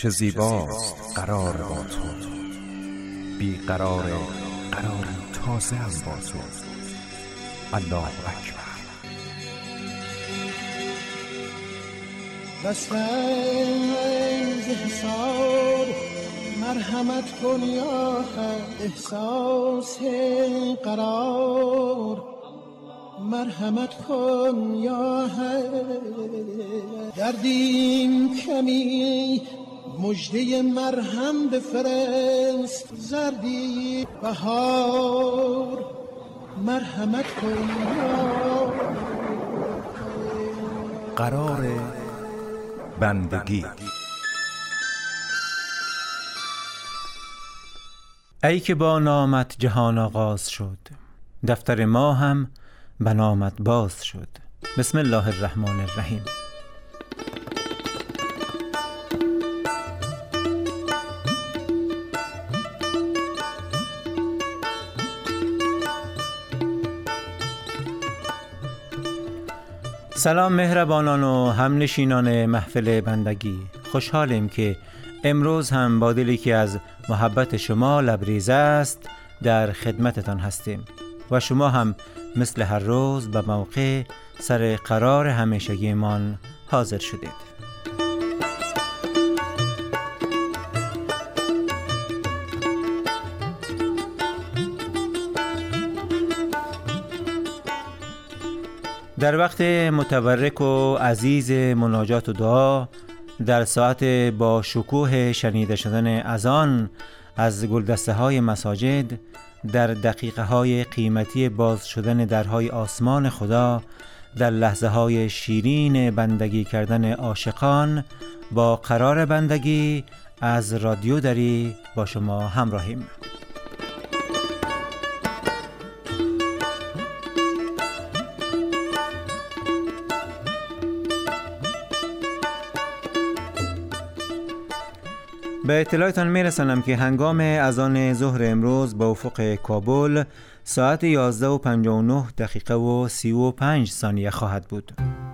چه زیباست قرار با تو، بی قرار قراری تازه هم با تو. الله اکبر. بسنز حساب مرحمت کن یا حق، احساس قرار مرحمت کن یا حق. دردیم کمی مژده مرهم بفرست، زردی بهار مرحمت کن یا قرار بندگی. ای که با نامت جهان آغاز شد، دفتر ما هم به نامت باز شد. بسم الله الرحمن الرحیم. سلام مهربانان و همنشینان محفل بندگی، خوشحالیم که امروز هم با دلی که از محبت شما لبریز است در خدمتتان هستیم و شما هم مثل هر روز به موقع سر قرار همیشگیمان حاضر شدید. در وقت متبرک و عزیز مناجات و دعا، در ساعت با شکوه شنیده شدن اذان از گلدسته های مساجد، در دقیقه های قیمتی باز شدن درهای آسمان خدا، در لحظه های شیرین بندگی کردن عاشقان، با قرار بندگی از رادیو دری با شما همراهیم. به اطلاعتان میرسانم که هنگام اذان ظهر امروز با افق کابل ساعت 11:59 و 35 ثانیه خواهد بود.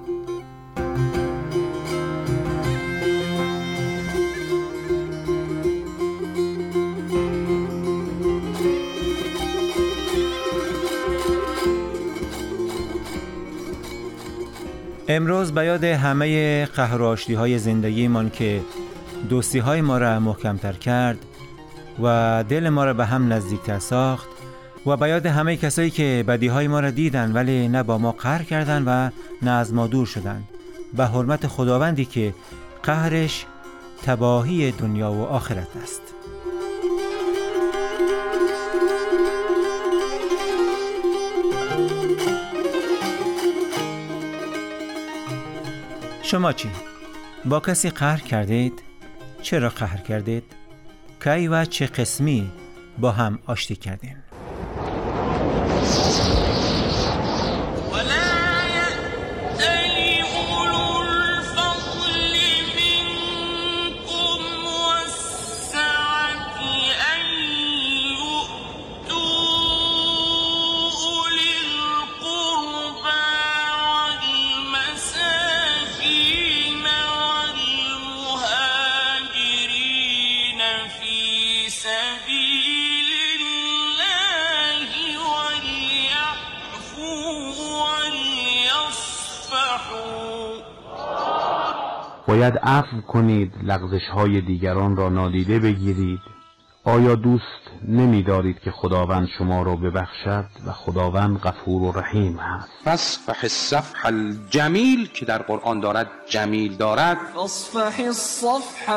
امروز به یاد همه قهر و آشتی‌های زندگیمان که دوستی‌های ما را محکم‌تر کرد و دل ما را به هم نزدیک‌تر ساخت، و به یاد همه کسایی که بدی‌های ما را دیدن ولی نه با ما قهر کردن و نه از ما دور شدن، به حرمت خداوندی که قهرش تباهی دنیا و آخرت است. شما چی؟ با کسی قهر کردید؟ چرا قهر کردید؟ کی و چه قسمی با هم آشتی کردین؟ باید عفو کنید، لغزش‌های دیگران را نادیده بگیرید. آیا دوست نمی‌دارید که خداوند شما را ببخشد و خداوند غفور و رحیم هست؟ فاصفح الصفح الجمیل که در قرآن دارد جمیل دارد. فاصفح الصفح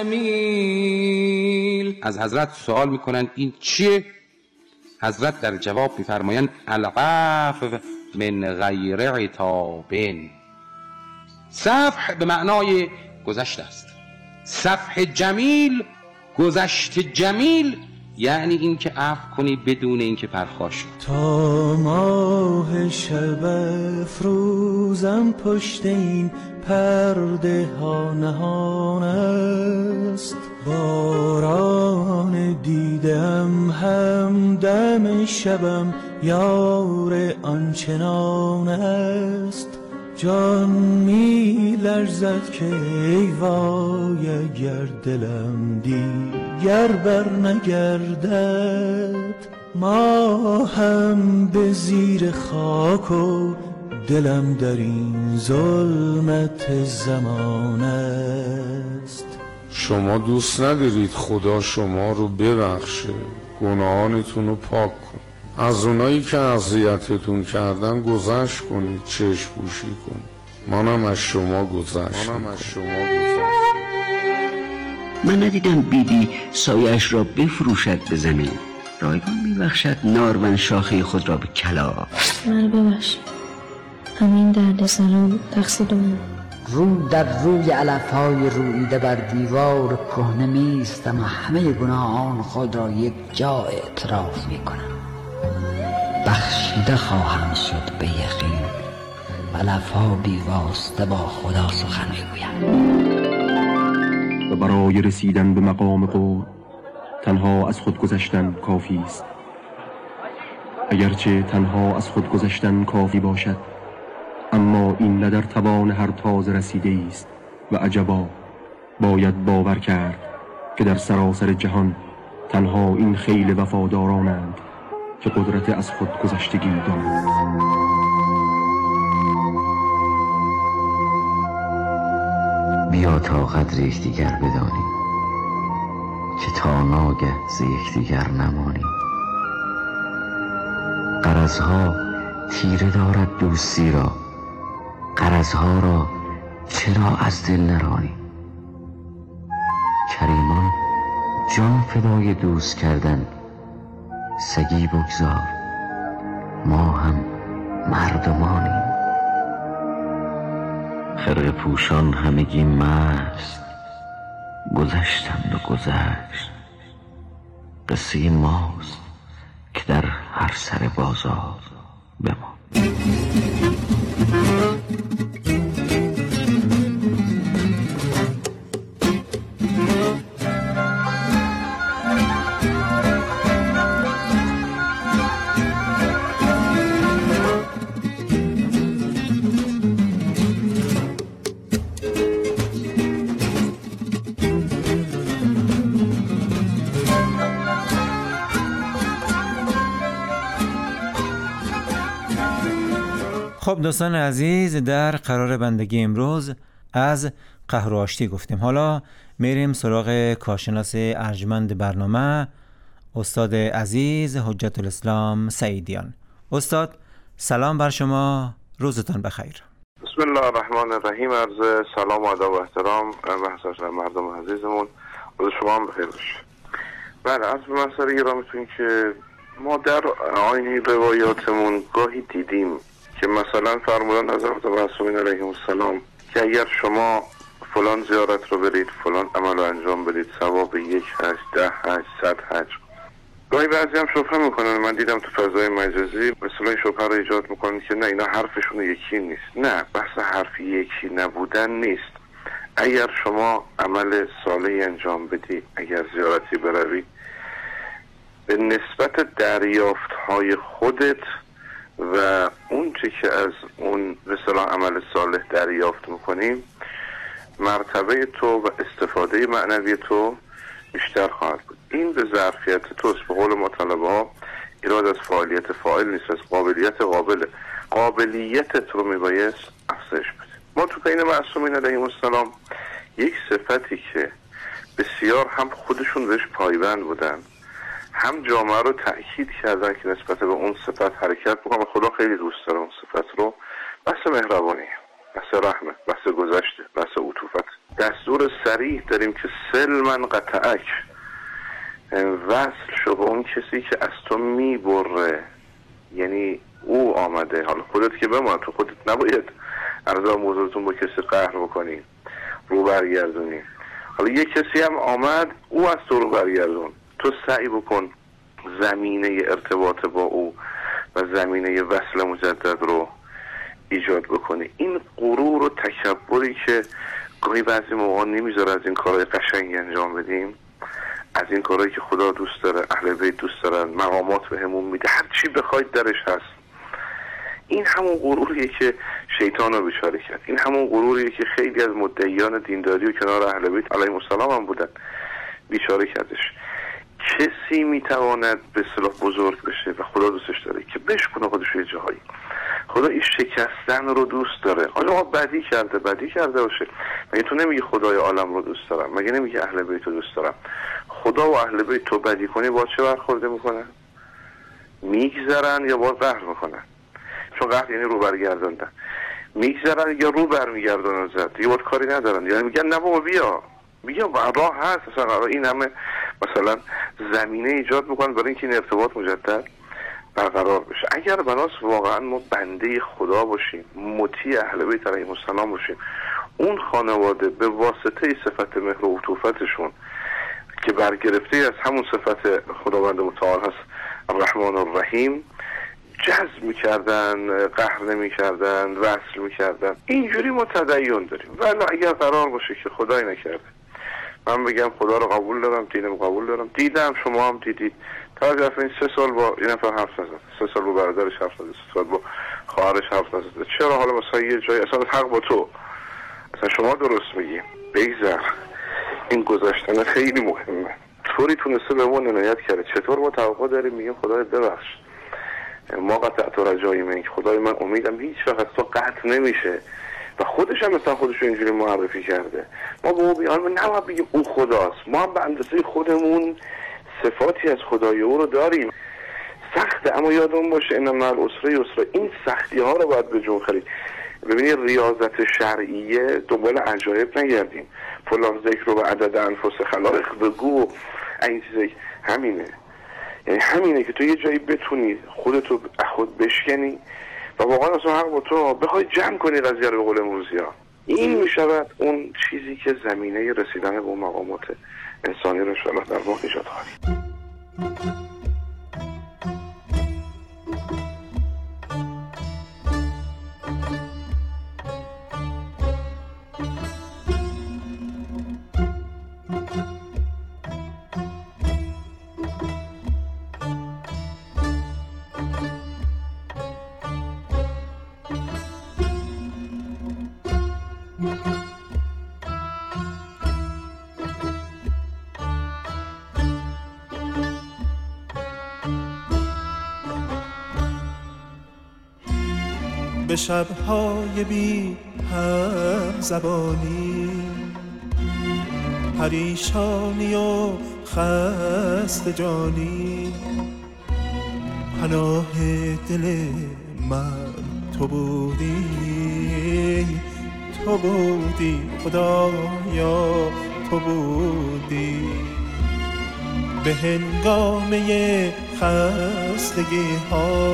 الجمیل. از حضرت سوال میکنند این چیه؟ حضرت در جواب میفرمایند العفو من غیر عتاب. صفح به معنای گذشته است. صفح جمیل، گذشت جمیل، یعنی این که عفو کنی بدون این که پرخاش. تا ماه شب افروزم پشت این پرده ها نهان است، باران دیدم همدم شبم یار آنچنان است. جان می لرزد که ای وای اگر دلم دیگر بر نگردد، ما هم به زیر خاک و دلم در این ظلمت زمان است. شما دوست ندارید خدا شما رو ببخشه، گناهانتون رو پاک کن، از اونایی که اذیتتون کردن گذشت کنید، چشم پوشی کنید. منم از شما گذشت. من ندیدم بیدی سایش را بفروشد به زمین، رایگان میبخشد نارون شاخه خود را به کلاغ. من ببخشید، همین درد سرا بود، تقصیر من. رو در روی علفهای رویده بر دیوار کهنه میستم و همه گناهان خود را یک جا اعتراف میکنم. بخشیده خواهم شد به یقین، علفها بیواسطه با خدا سخن میگویم. و برای رسیدن به مقام قول تنها از خود گذشتن کافی است. اگرچه تنها از خود گذشتن کافی باشد، اما این نه در توان هر تازه رسیده است. و عجبا باید باور کرد که در سراسر جهان تنها این خیل وفادارانند که قدرت از خود گذشتگی دارند. بیا تا قدر یکدیگر بدانیم که تا ناگه ز یکدیگر نمانیم. غرضها تیره دارد دوستی را، غرضها را چرا از دل نرانیم. کریمان جان فدای دوست کردن، سگی بگذار ما هم مردمانیم. خرقه پوشان همگی مست، گذشتند و گذشت. قصه ماست که در هر سر بازار بمان. خب دوستان عزیز، در قرار بندگی امروز از قهر و آشتی گفتیم. حالا میریم سراغ کارشناس ارجمند برنامه، استاد عزیز حجت الاسلام سعیدیان. استاد سلام بر شما، روزتان بخیر. بسم الله الرحمن الرحیم. عرض سلام و ادب و احترام محضر مردم عزیزمون، روز شما هم بخیر باشه. بله، عرض به مسئله گرامیتون که ما در آیین روایاتمون گاهی دیدیم که مثلا فرمودن حضرت معصومین علیهم السلام که اگر شما فلان زیارت رو برید، فلان عمل رو انجام بدید، ثواب 1 حج، 10 حج، 100 حج. گاهی بعضی هم شبهه میکنن، من دیدم تو فضای مجازی مثلا این شبهه رو ایجاد میکنن که نه اینا حرفشون یکی نیست. نه، بحث حرف یکی نبودن نیست. اگر شما عمل صالحی انجام بدی، اگر زیارتی بروی، به نسبت دریافت‌های خودت و اون چه که از اون به اصطلاح عمل صالح دریافت میکنیم، مرتبه تو و استفاده معنوی تو بیشتر خواهد بود. این به ظرفیت توست. به قول ما طلبه ها، ایراد از فعالیت فاعل نیست، از قابلیت قابله. قابلیتت رو میبایست افزایش بده. ما تو بین معصومین علیهم السلام یک صفتی که بسیار هم خودشون بهش پایبند بودن، هم جامعه رو تأکید کردن که نسبت به اون صفت حرکت بکنم و خدا خیلی دوست داره اون صفت رو. بحث مهربانی، بحث رحمت، بحث گذشته، بحث عطوفت. دستور صریح داریم که سلمن قطعک، وصل شو به اون کسی که از تو میبره، یعنی او آمده، حالا خودت که بمان، تو خودت نباید عرضا موضوعتون با کسی قهر بکنی، رو برگردونی. حالا یک کسی هم آمد، او از تو رو برگردون، تو سعی بکن زمینه ارتباط با او و زمینه وصل مجدد رو ایجاد بکنی. این غرور و تکبری که گاهی بعضی موقع نمیذاره از این کارهای قشنگ انجام بدیم، از این کارهایی که خدا دوست داره، اهل بیت دوست دارن، مقامات بهمون میده، هر چی بخواید درش هست. این همون غروریه که شیطان رو بیچاره کرد. این همون غروریه که خیلی از مدعیان دینداری و کنار اهل بیت علیهم السلام هم بودن بیچاره کردش. کسی میتواند به اصطلاح بزرگ بشه و خدا دوستش داره که بشکنه خودش یه جایی. خدا این شکستن رو دوست داره. حالا ما بدی کرده باشه، مگه تو نمیگی خدای عالم رو دوست دارم؟ مگه نمیگی اهل بیت رو دوست دارم؟ خدا و اهل بیت تو بدی کنی با چه برخورده میکنن؟ میگذرن یا با قهر میکنن؟ چون قهر یعنی رو برگرداندن. میگذرن یا رو برمیگردونن زد، دیگه باید کاری ندارن، یعنی میگن نه بابا بیا راه هست. اصلا این همه مثلا زمینه ایجاد میکنن برای اینکه این ارتباط مجدد برقرار بشه. اگر بناس واقعا ما بنده خدا باشیم، مطیع اهل بیت علیهم السلام باشیم، اون خانواده به واسطه صفت مهر و عطوفتشون که برگرفته از همون صفت خداوند متعال هست الرحمن الرحیم، جذب میکردن، قهر نمیکردن، وصل میکردن. اینجوری ما تدین داریم. ولی اگر قرار باشه که خدای نکرده من بگم خدا رو قبول دارم، دینم قبول دارم، دیدم شما هم دیدید، طرف این 3 سال با این نفر حرف نزد، 3 سال با برادرش حرف نزد، 3 سال با خواهرش حرف نزد، چرا حالا مثلا یه جایی اصلا حق با تو، اصلا شما درست میگی، بگذر. این گذاشتن خیلی مهمه. طوری تونسته به ما عنایت کرده. چطور ما توقع داریم میگیم خدای ببخش، ما قطعت رجاییم این که خدای من امیدم هیچ وقت تو قطع نمیشه و خودش هم مثلا خودش اینجوری معرفی کرده. ما به اون بیان نباید بگیم او خداست، ما هم به اندازه خودمون صفاتی از خدای او رو داریم. سخته اما یادمون باشه ان مع العسر یسرا. این سختی ها رو باید به جون خرید. ببینید ریاضت شرعیه دنبال عجایب نگردیم. فلان ذکر رو به عدد انفس خلائق بگو، این چیزی همینه. یعنی همینه که تو یه جایی بتونی خودتو خود بشکنی و واقعا اصلا حق با تو بخوای جمع کنی قضیه رو به قول امروزی‌ها. این میشود اون چیزی که زمینه رسیدن به اون مقامات انسانی رو انشاءالله در واقع ایجاد خواهد. به شب‌های بی هم زبانی، پریشانی و خسته جانی، پناه دل من تو بودی، تو بودی خدایا، تو بودی. به هنگامه خستگی ها،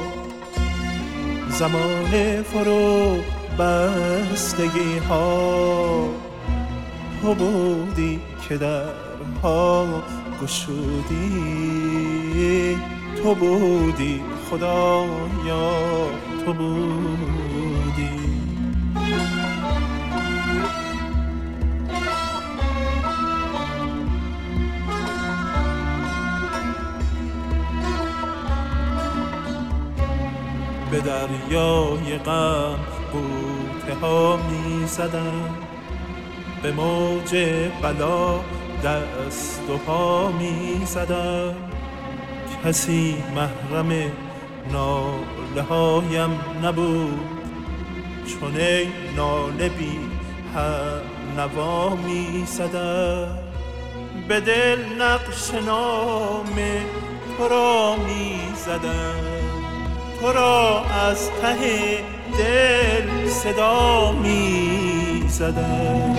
زمان فرو بستگی ها، تو بودی که درها گشودی، تو بودی خدایا، تو بودی. به دریای غم غوطه ها می زدم، به موج بلا دست و پا می زدم. کسی محرم ناله هایم نبود، چون ای ناله بی هم نوا می زدم. به دل نقش نام تو را می زدم، تو را از ته دل صدا می زدم.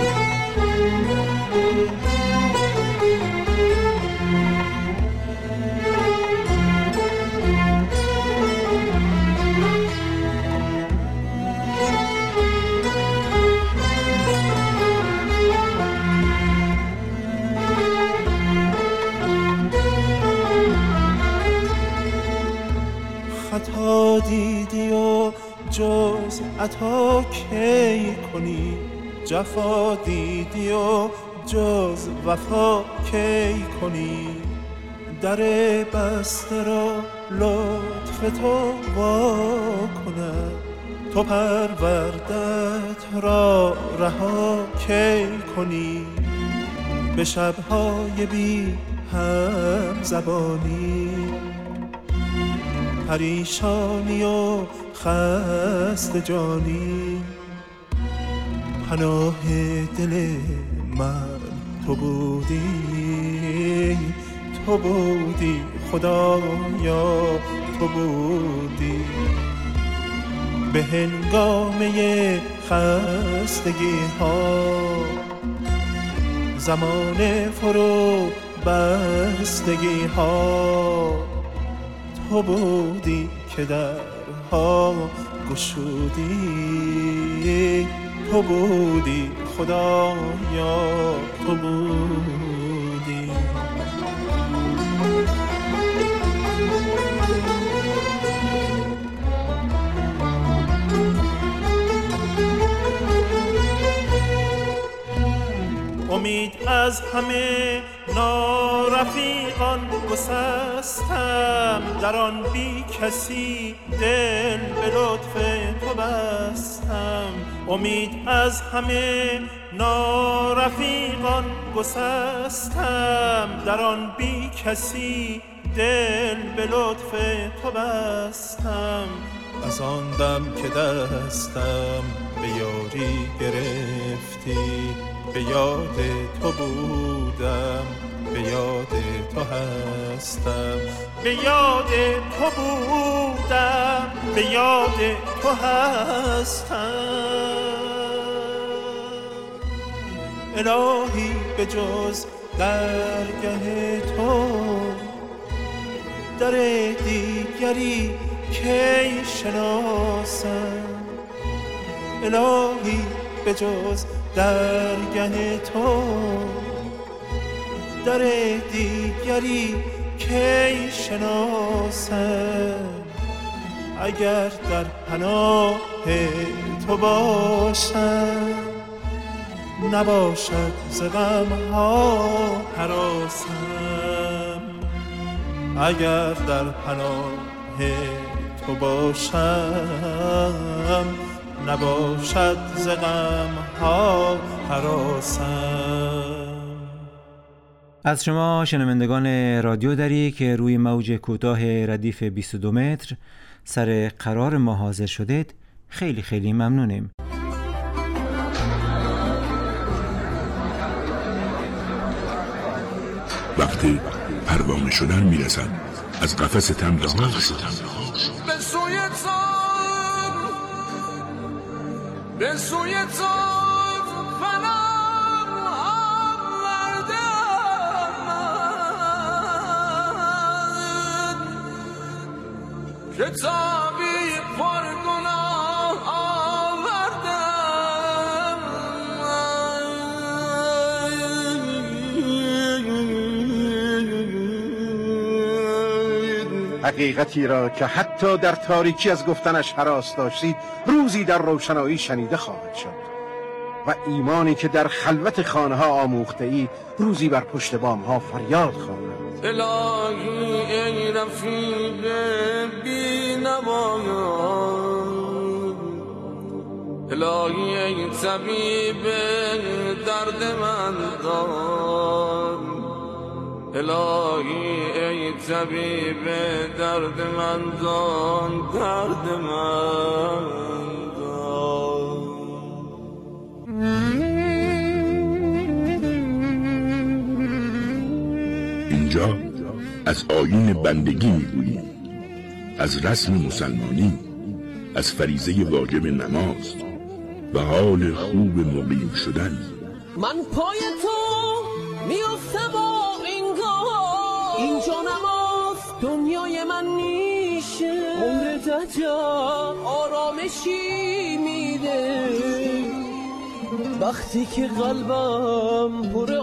خطا دیدی و جز عطا کی کنی، جفا دیدی و جز وفا کی کنی. در بسته را لطف تو وا کند، تو پروردت را رها کی کنی به شبهای بی هم زبانی، پریشانی و خسته جانی. پناه دل من تو بودی، تو بودی خدایا، تو بودی به هنگامه خستگی ها، زمان فرو بستگی ها. تو بودی که درها گشودی، تو بودی خدایا، تو بودی. امید از همه نارفیقان گسستم، در آن بی کسی دل به لطف تو بستم. امید از همه نارفیقان گسستم، در آن بی کسی دل به لطف تو بستم. از آن دم که دستم به یاری گرفتی، به یاد تو بودم، به یاد تو هستم، به یاد تو بودم، به یاد تو هستم. الهی به جز درگه تو در دیگری کی شناسم؟ الهی به جز درگه تو در دیگری کی شناسم؟ اگر در پناه تو باشم، نباشد ز غم ها هراسم. اگر در پناه تو باشم، نباشد ز غم ها هراسم. از شما شنوندگان رادیو دری که روی موج کوتاه ردیف 22 متر سر قرار ما حاضر شدید خیلی خیلی ممنونیم. وقتی پروانه شدن میرسد از قفس تمدان به سوی تام، به سوی تام فنم آوردم، کتابی پر گناه آوردم. حقیقتی را که حتی در تاریکی از گفتنش هراس داشتید روزی در روشنایی شنیده خواهد شد، و ایمانی که در خلوت خانه ها آموخته اید روزی بر پشت بام ها فریاد خواند. الهی ای رفیق بی نوایان، الهی ای طبیب درد من دان، الهی ای طبیب درد من دان، درد من دان. اینجا از آیین بندگی میگوییم، از رسم مسلمانی، از فریضه واجب نماز و حال خوب مقیم شدن. من پای تو میافتم اینجا نماز دنیای من نیشه، عمر دجا آرامشی میده وقتی که قلبم پر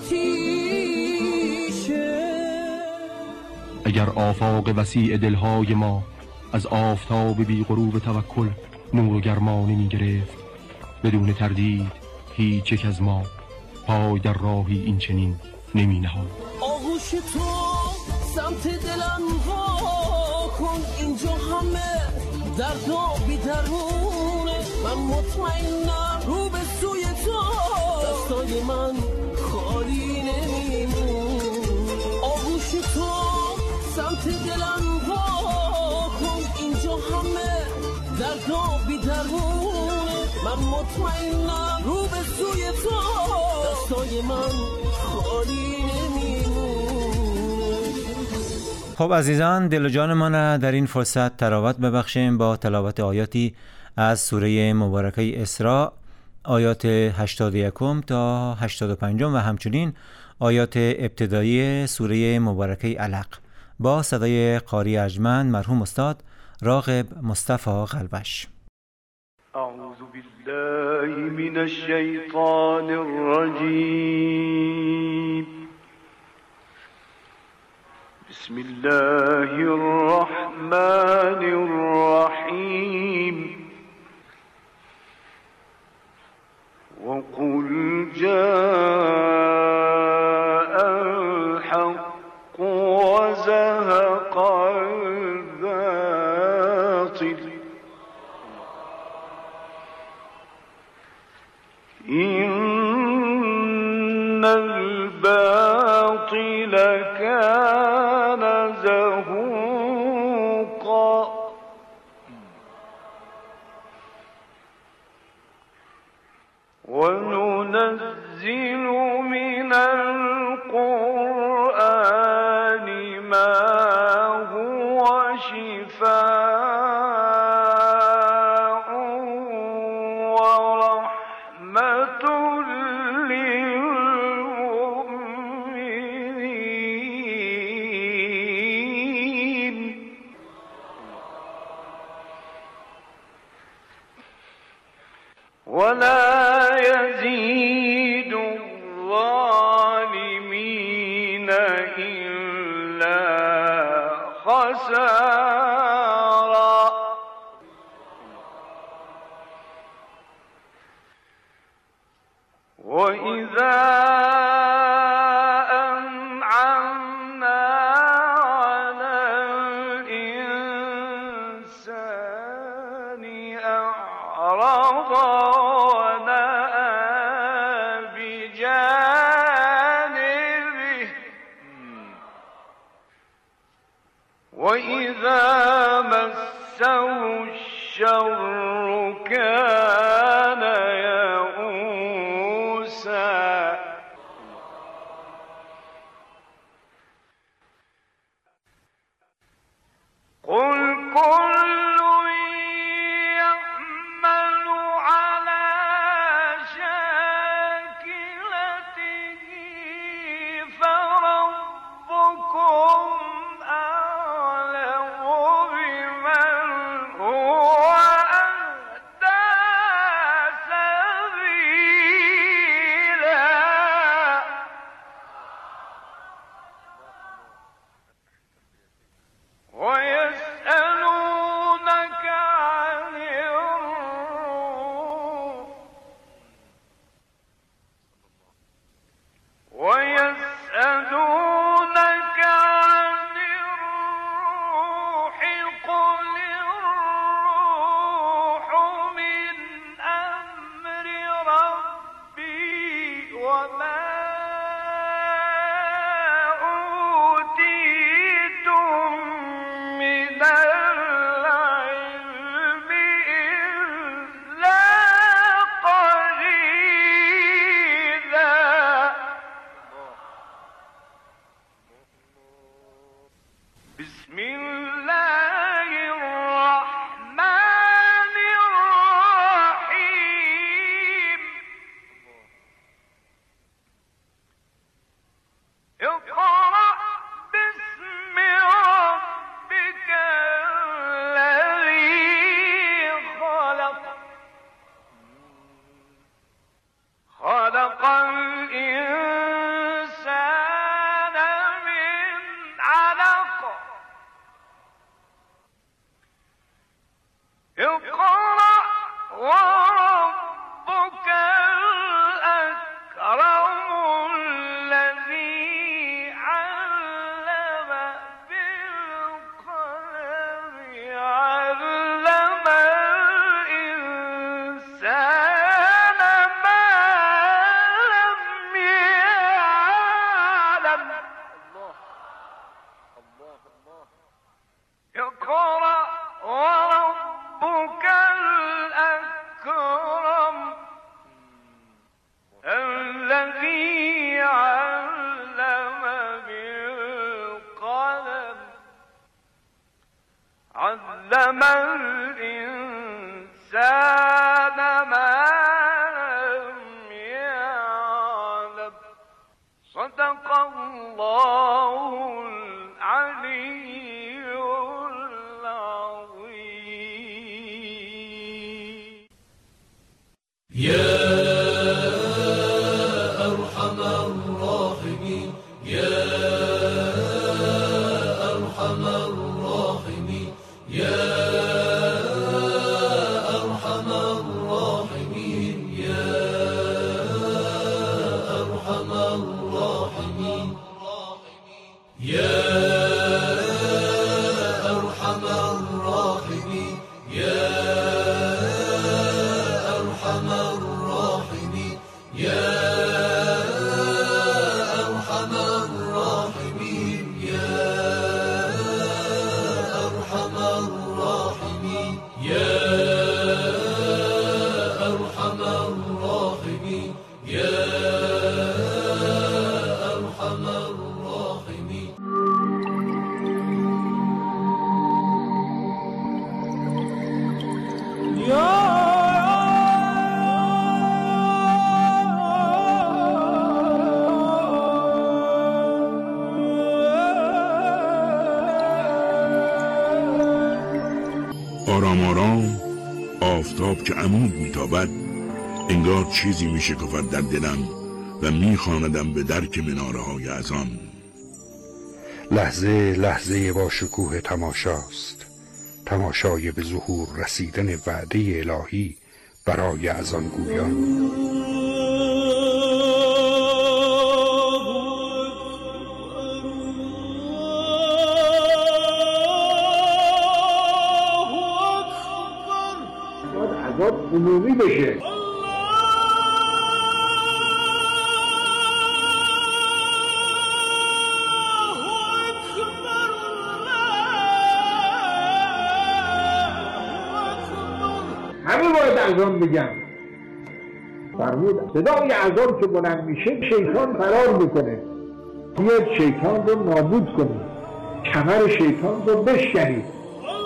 آتیشه. اگر آفاق وسیع دلهای ما از آفتاب بی غروب توکل نور و گرمانی می گرفت، بدون تردید هیچ یک از ما پای در راهی این چنین نمی نهاد. آغوش تو سمت دلم وا کن اینجا همه درد و بی‌درونه من مطمئنم رو به سوی تو دستای من خالی نمیمونه آغوش تو سمت دلم وا کن اینجا همه درد و بی‌درونه من مطمئنم رو به سوی تو دستای من خالی نمیمونه. خب عزیزان، دل و جان ما را در این فرصت تراوت ببخشیم با تلاوت آیاتی از سوره مبارکه اسراء، آیات 81 تا 85 و همچنین آیات ابتدایی سوره مبارکه علق با صدای قاری ارجمند مرحوم استاد راغب مصطفی قلبش. اعوذ بالله من الشیطان الرجیم. بسم الله الرحمن الرحیم. وقل جاء الحق وزهق الباطل إن الباطل كان زهوقا وننزل من القرآن ما هو شفاء ورحمة للمؤمنين ولا يزيد الظالمين إلا خسارا. وإذا أنعمنا على الإنسان أعرض وإذا مسه الشر كان يئوسا. قل كل يعمل على شاكلته فربكم اقرأ وربك الأكرم الذي علم بالقلم علم الإنسان ما لم يعلم صدق الله العلي العظيم يا أرحم الراحمين يا أرحم الراحمين يا أرحم الراحمين يا أرحم الراحمين يا أرحم الراحمين يا أرحم الراحمين يا أرحم الراحمين يا أرحم الراحمين يا أرحم الراحمين يا أرحم الراحمين آرام آرام آفتاب که عمود میتابد انگار چیزی میشکفد در دلم و میخواندم به درک مناره های اذان. لحظه لحظه با شکوه تماشاست، تماشای به ظهور رسیدن وعده الهی برای اذان گویان. عذاب عمومی بشه. همه باید اذان بگم. فرمود صدای اذان که بلند میشه شیطان فرار میکنه، بیاد شیطان رو نابود کنه، کمر شیطان رو بشکنید.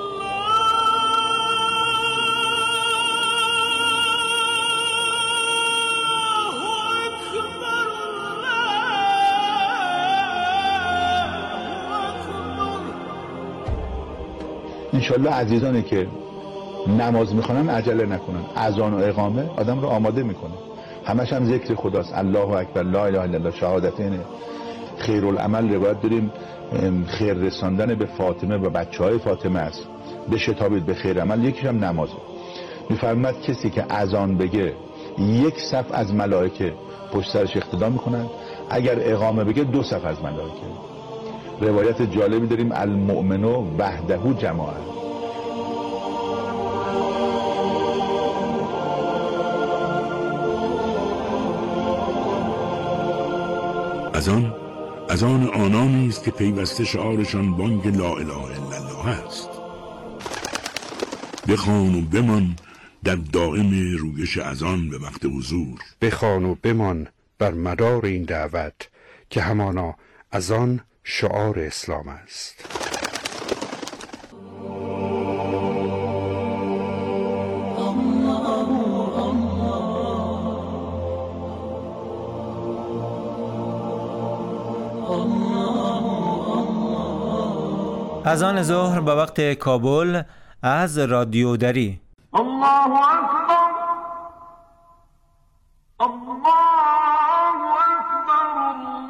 انشالله عزیزانی که نماز میخونن عجله نکنن. اذان و اقامه آدم رو آماده میکنه، همش هم ذکر خداست، الله اکبر، لا اله الا الله، شهادتین. خیرالعمل روایت داریم خیر رساندن به فاطمه و بچهای فاطمه است، به شتابید به خیر عمل، یکیش هم نمازه. میفرماید کسی که اذان بگه 1 صف از ملائکه پشت سرش اقتدا میکنن، اگر اقامه بگه 2 صف از ملائکه. روایت جالبی داریم المؤمن وحده جماعه. اذان آنانی است که پیوسته شعارشان بانگ لا اله الا الله است. بخوان و بمان در دائم رویش اذان به وقت حضور. بخوان و بمان بر مدار این دعوت که همانا اذان شعار اسلام است. اذان ظهر به وقت کابل از رادیو دری. الله اکبر الله اکبر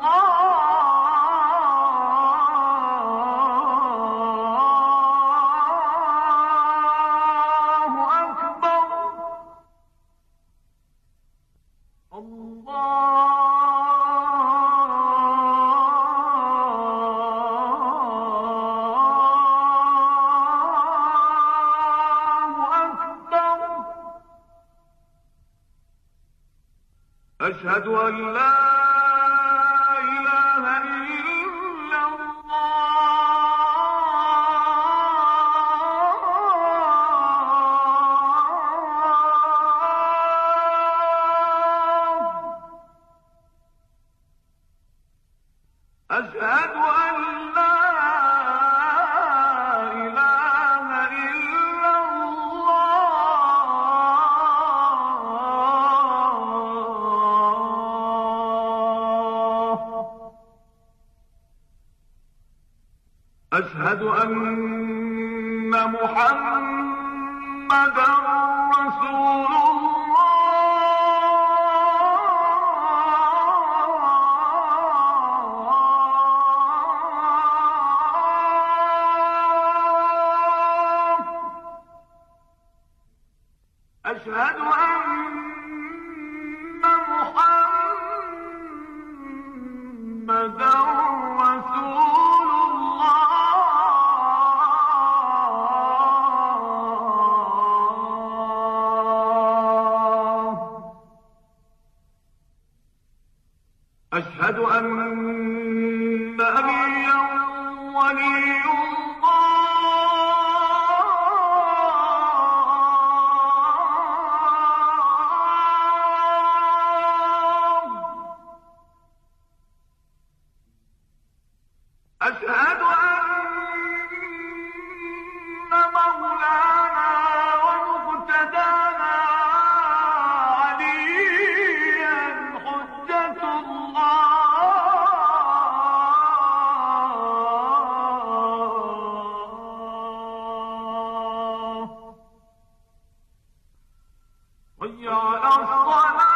أشهد أن لا إله إلا الله أشهد أن محمدا رسول الله. أشهد أن محمدا رسول الله. أشهد أن نبيا ولي أشهد أن مولانا ومقتدانا عليا حجة الله. حي على الصلاة.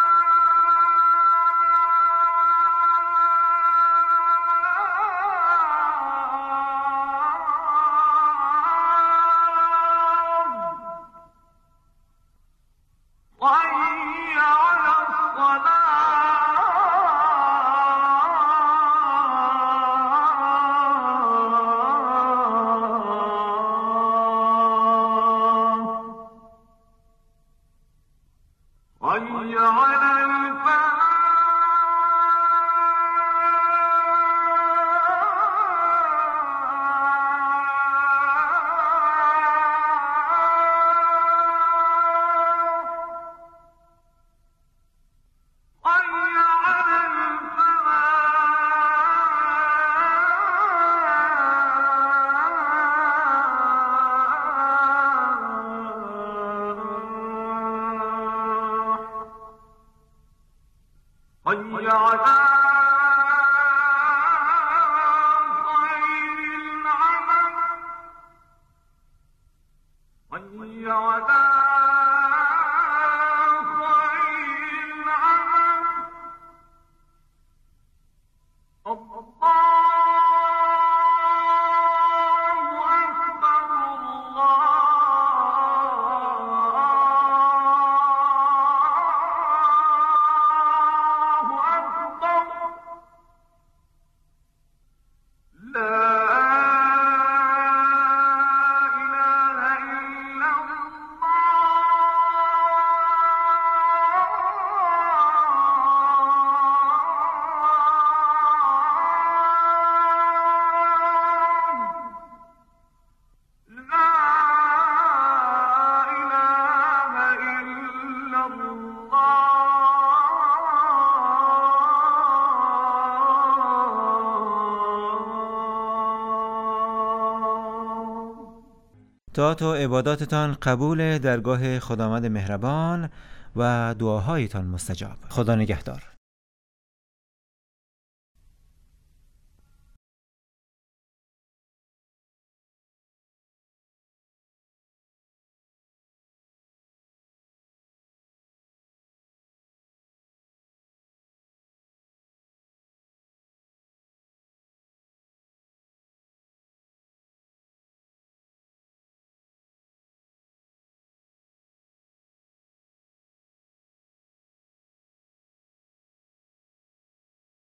طاعت و عباداتتان قبول درگاه خداوند مهربان و دعاهایتان مستجاب. خدا نگهدار.